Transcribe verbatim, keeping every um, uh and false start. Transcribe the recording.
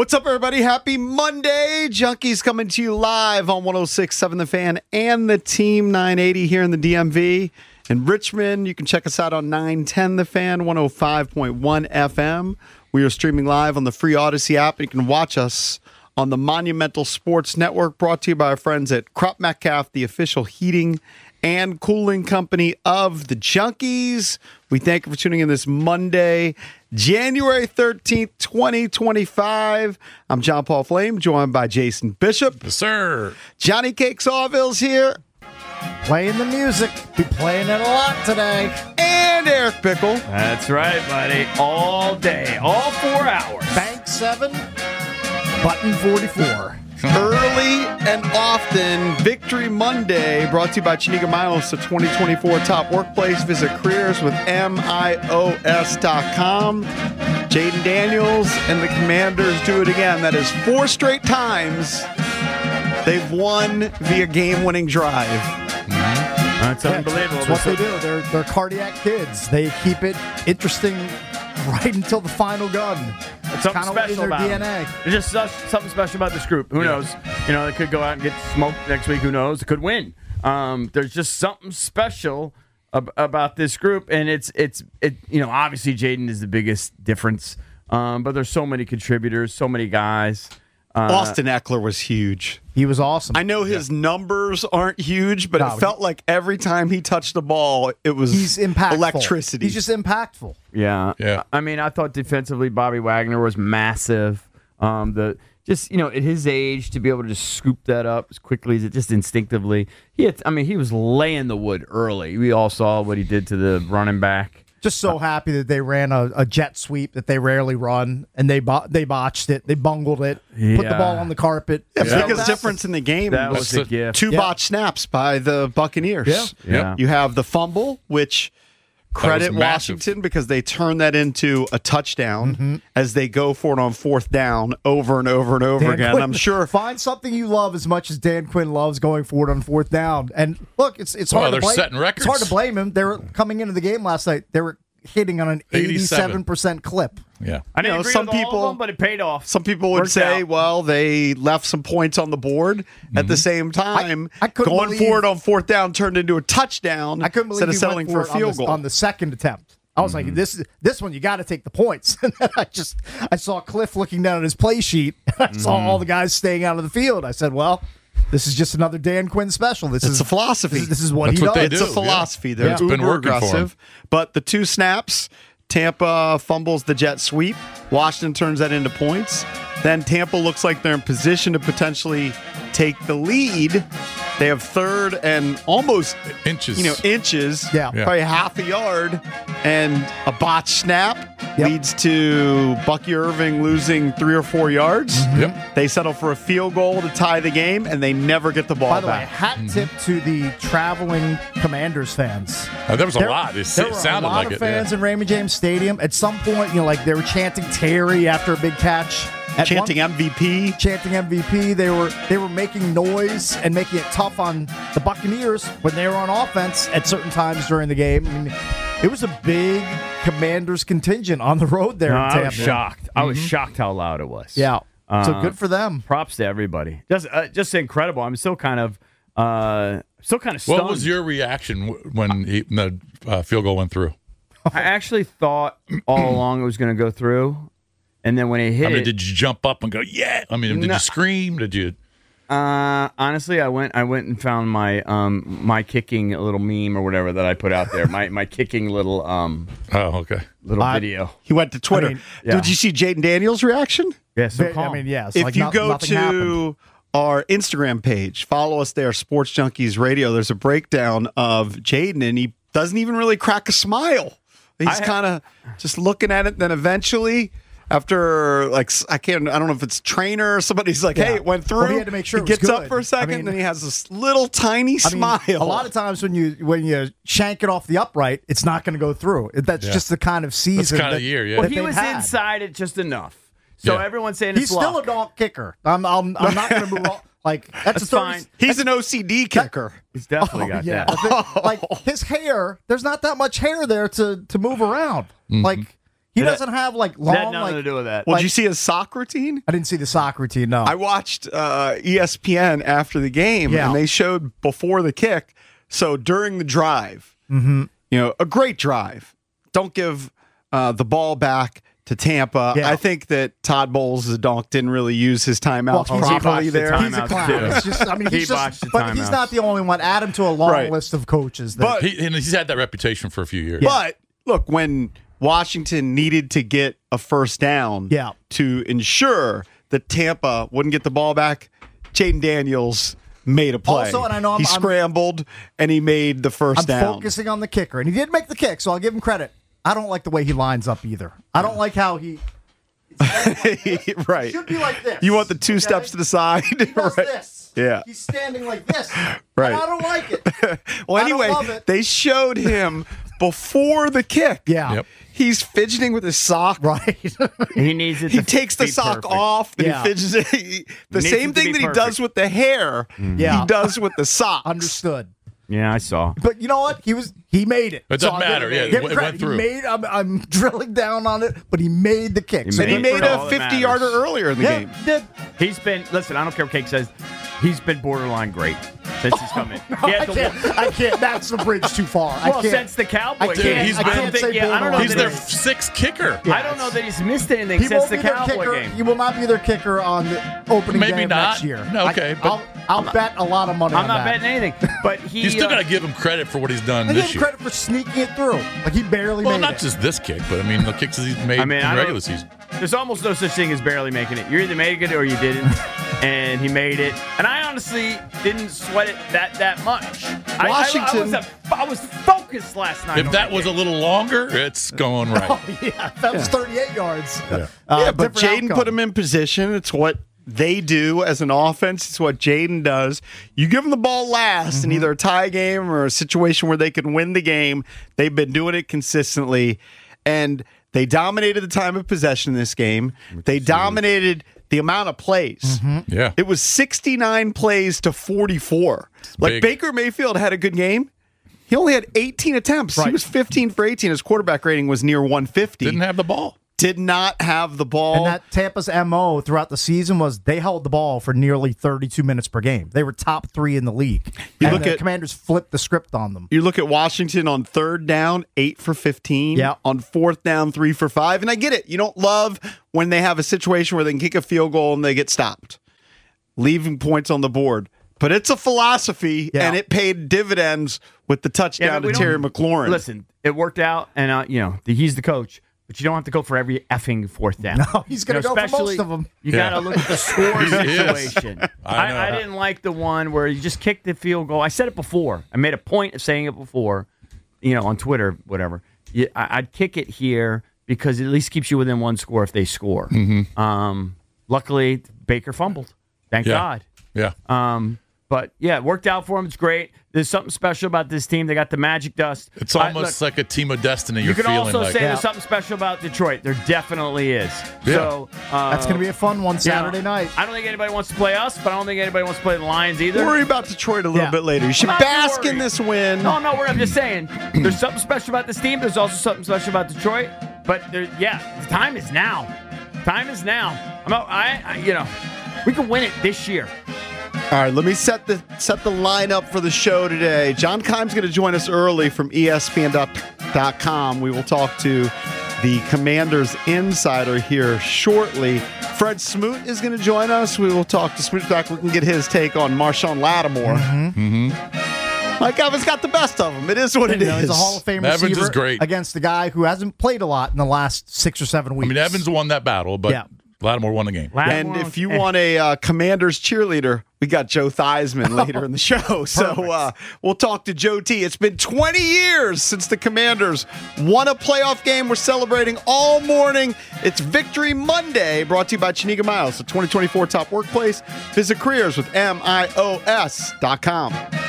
What's up, everybody? Happy Monday. Junkies coming to you live on one oh six point seven The Fan and the Team nine eighty here in the D M V. In Richmond, you can check us out on nine ten The Fan, one oh five point one F M. We are streaming live on the free Odyssey app. You can watch us on the Monumental Sports Network, brought to you by our friends at Crop Metcalf, the official heating and cooling company of the Junkies. We thank you for tuning in this Monday, January thirteenth, twenty twenty-five. I'm John Paul Flame, joined by Jason Bishop. Yes, sir. Johnny Cake Sawville's here. Playing the music. Be playing it a lot today. And Eric Pickle. That's right, buddy. All day. All four hours. Bank seven, button forty-four. Early and often, Victory Monday, brought to you by Chiniga Miles, the twenty twenty-four Top Workplace. Visit careers with M I O S dot com. Jaden Daniels and the Commanders do it again. That is four straight times they've won via game-winning drive. Mm-hmm. That's Yeah, unbelievable. That's what they do. They're, they're cardiac kids. They keep it interesting right until the final gun. It's something Kinda special in their about D N A. them. There's just such, something special about this group. Who Yeah. knows? You know, they could go out and get smoked next week. Who knows? They could win. Um, there's just something special ab- about this group, and it's it's it. You know, obviously Jaden is the biggest difference, um, but there's so many contributors, so many guys. Uh, Austin Eckler was huge. He was awesome. I know his numbers aren't huge, but No, it felt he- like every time he touched the ball, it was He's impactful. electricity. He's just impactful. Yeah, Yeah. I mean, I thought defensively, Bobby Wagner was massive. Um, the just you know at his age to be able to just scoop that up as quickly as it just instinctively. He had, I mean, he was laying the wood early. We all saw what he did to the running back. Just so happy that they ran a, a jet sweep that they rarely run, and they bo- they botched it. They bungled it. Put the Yeah. ball on the carpet. Yeah, So biggest that's- difference in the game That was was That's a the gift. two Yeah. botched snaps by the Buccaneers. Yeah. Yeah. You have the fumble, which credit massive. Washington because they turn that into a touchdown Mm-hmm. as they go for it on fourth down over and over and over Dan again. Quinn- I'm sure. Find something you love as much as Dan Quinn loves going forward on fourth down. And look, it's it's Well, hard they're to blame. setting records. It's hard to blame him. They were coming into the game last night. They were hitting on an eighty-seven percent clip. Yeah. I didn't You know, agree some with all people- of them, but it paid off. Some people would Worked say, out. well, they left some points on the board. At the same time, I couldn't going believe- forward on fourth down turned into a touchdown I couldn't believe instead of he settling went for for a it on field the, goal. on the second attempt. I was like, this this one you got to take the points. And then I just I saw Cliff looking down at his play sheet. And I saw all the guys staying out of the field. I said, well, this is just another Dan Quinn special. This It's is a philosophy. This is, this is what That's he what they does. It's do, a philosophy. They're Yeah. It's been uber working for 'em. aggressive. But the two snaps, Tampa fumbles the jet sweep. Washington turns that into points. Then Tampa looks like they're in position to potentially take the lead. They have third and almost Inches. you know inches, Yeah. Yeah. probably half a yard, and a botched snap Yep. leads to Bucky Irving losing three or four yards. Yep. They settle for a field goal to tie the game, and they never get the ball By the way, back. hat tip to the traveling Commanders fans. Uh, there was a There- lot. It, there it were sounded a lot like of it. fans yeah. in Raymond James Stadium. At some point, you know, like they were chanting Terry after a big catch. At Chanting one- M V P. chanting M V P. They were they were making noise and making it tough on the Buccaneers when they were on offense at certain times during the game. I mean, it was a big Commanders contingent on the road there No, in I Tampa. was shocked. I was shocked how loud it was. Yeah. So Uh, good for them. Props to everybody. Just uh, just incredible. I'm still kind of uh, still kind of stunned. What was your reaction w- when he, the uh, field goal went through? I actually thought all along it was going to go through, and then when it hit I mean, it, did you jump up and go, yeah? I mean, did No. you scream? Did you? uh, honestly, I went I went and found my um my kicking little meme or whatever that I put out there. my my kicking little um Oh, okay. little I- video. He went to Twitter. I mean, yeah. Did you see Jaden Daniels' reaction? Yeah, so I calm. mean, yeah. it's If like you no- go nothing to happened. our Instagram page, follow us there, Sports Junkies Radio, there's a breakdown of Jaden, and he doesn't even really crack a smile. He's I- kind of just looking at it. Then eventually, after like s- I can't, I don't know if it's trainer or somebody's like, Yeah. "Hey, it went through." Well, he had to make sure he it was gets up good. for a second, I mean- then he has this little tiny I mean, smile. a lot of times when you when you shank it off the upright, it's not going to go through. That's Yeah. just the kind of season. kinda that- year, yeah. that Well, he they've was had. inside it just enough. So Yeah. everyone's saying He's it's still luck. a donk kicker. I'm I'm, I'm not going to move on. Like that's, That's a thirty, fine. He's an O C D kicker. He's definitely Oh, got yeah. that. I think, like his hair, there's not that much hair there to to move around. Mm-hmm. Like He That- doesn't have like That had long. nothing Like, to do with that. Well, Like- did you see his sock routine? I didn't see the soccer routine. No. I watched uh, E S P N after the game, Yeah. and they showed before the kick. So during the drive, mm-hmm. you know, a great drive. Don't give uh, the ball back to Tampa. Yeah. I think that Todd Bowles, the donk, didn't really use his timeouts Well, he's- he properly botched the there. time. He's a Timeouts, clown. too. It's just, I mean, He he's botched just, the but he's timeouts. not the only one. Add him to a long Right. list of coaches. That, But- He, and he's had that reputation for a few years. But look, when Washington needed to get a first down Yeah. to ensure that Tampa wouldn't get the ball back, Jaden Daniels made a play. Also, and I know I'm- he I'm- scrambled and he made the 1st I'm down. focusing on the kicker, and he did make the kick, so I'll give him credit. I don't like the way he lines up either. I don't like how he. Right. Should be like this. You want the two okay? steps to the side? He does right. this. Yeah. He's standing like this. Right. And I don't like it. Well, I don't anyway, love it. they showed him before the kick. Yeah. Yep. He's fidgeting with his sock. Right. He needs it. He to takes the be sock perfect. off and Yeah. he fidgets it. He- the Needs same it to thing be that he perfect. does with the hair, Yeah. he does with the socks. Understood. Yeah, I saw. But you know what? He was he made it. It doesn't I'll give matter. him- Yeah, give it him went credit. through. He made. I'm, I'm drilling down on it, but he made the kick. He So And he made good made for all a that fifty-yarder matters. earlier in the Yeah, game. he did. He's been. Listen, I don't care what Cake says. He's been borderline great since he's come in. He I had the- can't. I can't. That's the bridge too far. I well, can't. since the Cowboys. I can't. Dude, he's I been- can't say yeah, I don't know borderline. He's that their he's- sixth kicker. I don't know that he's missed anything He since won't the be their Cowboy kicker. game. He will not be their kicker on the opening Maybe game not. next year. No, okay, I, but- I'll, I'll bet a lot of money I'm on not that. betting anything, but he. You still uh, got to give him credit for what he's done I give this him year. credit for sneaking it through. Like he barely Well, made not it. just this kick, but I mean the kicks that he's made I mean, in I the don't- regular season. There's almost no such thing as barely making it. You either made it or you didn't, and he made it. And I honestly didn't sweat it that that much. I- I, I, Washington- was a, I was focused last night. If on that was a game. little longer, it's going right. Oh, yeah, that was thirty-eight yards. Yeah. Uh, yeah, but different Jaden outcome. put him in position. It's what they do as an offense. It's what Jaden does. You give them the ball last Mm-hmm. in either a tie game or a situation where they can win the game. They've been doing it consistently, and they dominated the time of possession in this game. They dominated the amount of plays. Mm-hmm. Yeah. It was sixty-nine plays to forty-four. Like big. Baker Mayfield had a good game. He only had eighteen attempts. He Right. was fifteen for eighteen. His quarterback rating was near one fifty. Didn't have the ball. Did not have the ball. And that Tampa's M O throughout the season was they held the ball for nearly thirty-two minutes per game. They were top three in the league. You and look the at- Commanders flipped the script on them. You look at Washington on third down, eight for fifteen. Yeah. On fourth down, three for five. And I get it. You don't love when they have a situation where they can kick a field goal and they get stopped, leaving points on the board. But it's a philosophy, Yeah. and it paid dividends with the touchdown but we to Terry don't- McLaurin. Listen, it worked out, and uh, you know the, he's the coach, but you don't have to go for every effing fourth down. No, he's gonna You know, go for especially- most of them. You Yeah. got to look at the score He is. situation. I I, know. I didn't like the one where you just kicked the field goal. I said it before. I made a point of saying it before, you know, on Twitter, whatever. You, I, I'd kick it here because it at least keeps you within one score if they score. Mm-hmm. Um, luckily, Baker fumbled. Thank Yeah. God. Yeah. Um, but yeah, it worked out for him. It's great. There's something special about this team. They got the magic dust. It's I- almost look, like a team of destiny. You're you can feeling also like. say Yeah. there's something special about Detroit. There definitely is. Yeah. So uh, That's going to be a fun one you know, Saturday night. I don't think anybody wants to play us, but I don't think anybody wants to play the Lions either. Worry about Detroit a little Yeah. bit later. You should I'm not bask in worried. this win. No, I'm not worried. I'm just saying there's something special about this team. There's also something special about Detroit. But there, yeah, the time is now. Time is now. I'm out, I, I, you know, we can win it this year. All right, let me set the set the lineup for the show today. John Keim's going to join us early from E S P N dot com. We will talk to the Commanders insider here shortly. Fred Smoot is going to join us. We will talk to Smoot back. We can get his take on Marshawn Lattimore. Mm-hmm. Mike Evans got the best of him. It is what it You know, is. he's a Hall of Fame Evans receiver is great. against the guy who hasn't played a lot in the last six or seven I weeks. mean, Evans won that battle, but Yeah. Lattimore won the game. And if you want a uh, Commanders cheerleader, we got Joe Theismann later in the show. So uh, we'll talk to Joe T. It's been twenty years since the Commanders won a playoff game. We're celebrating all morning. It's Victory Monday, brought to you by Chiniga Miles, the twenty twenty-four Top Workplace. Visit careers with M I O S dot com.